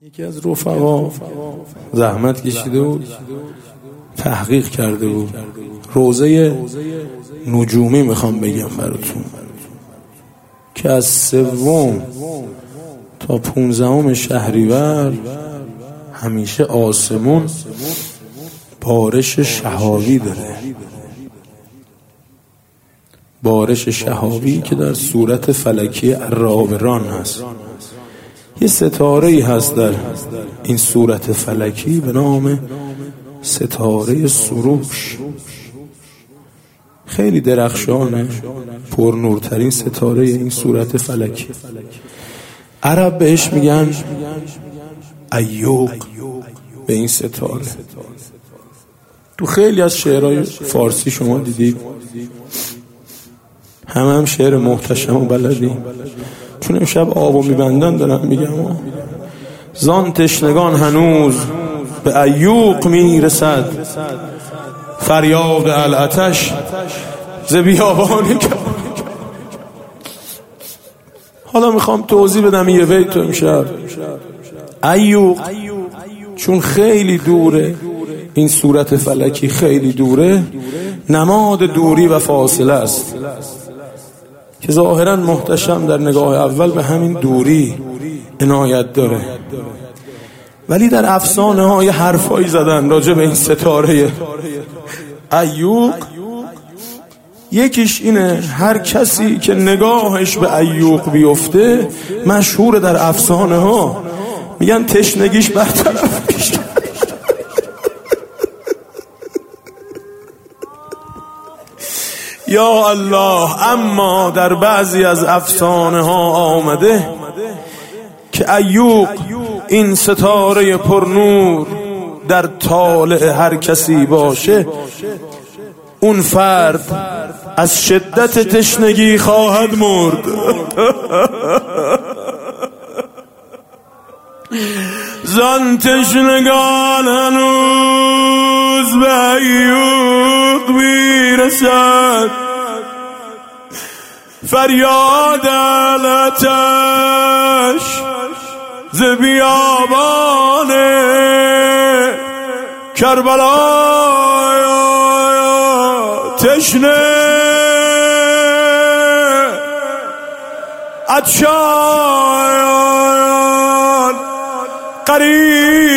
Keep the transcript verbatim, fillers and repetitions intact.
یکی از رفقا زحمت کشیده بود، تحقیق کرده بود. روزه نجومی میخوام بگم براتون که از سوم تا پونزدهم شهریور همیشه آسمون بارش شهابی داره. بارش شهابی که در صورت فلکی الرابران هست. یه ستاره‌ای هست در این صورت فلکی به نام ستاره سروش، خیلی درخشانه، پر نورترین ستاره این صورت فلکی. عرب بهش میگن ایوق به این ستاره. تو خیلی از شعرهای فارسی شما دیدید، همه هم شعر محتشم و بلدی، چون امشب آبو میبندن دارم میگم زان تشنگان هنوز به ایوق میرسد، فریاد العطش ز بیابان. حالا میخوام توضیح بدم یه بیت امشب. ایوق چون خیلی دوره، این صورت فلکی خیلی دوره، نماد دوری و فاصله است که ظاهرا محتشم در نگاه اول به همین دوری عنایت داره، ولی در افسانه ها یه حرفایی زدن راجع به این ستاره ایوق. یکیش اینه هر کسی که نگاهش به ایوق بیفته مشهور در افسانه ها، میگن تشنگیش برطرف میشه. یا الله. اما در بعضی از افسانه ها آمده که ایوق این ستاره پرنور در طالع هر کسی باشه، اون فرد از شدت تشنگی خواهد مرد. زان تشنگان هنوز به ایوق میرسد، فریاد العطش ز بیابان کربلا. تشنه عطشان قریب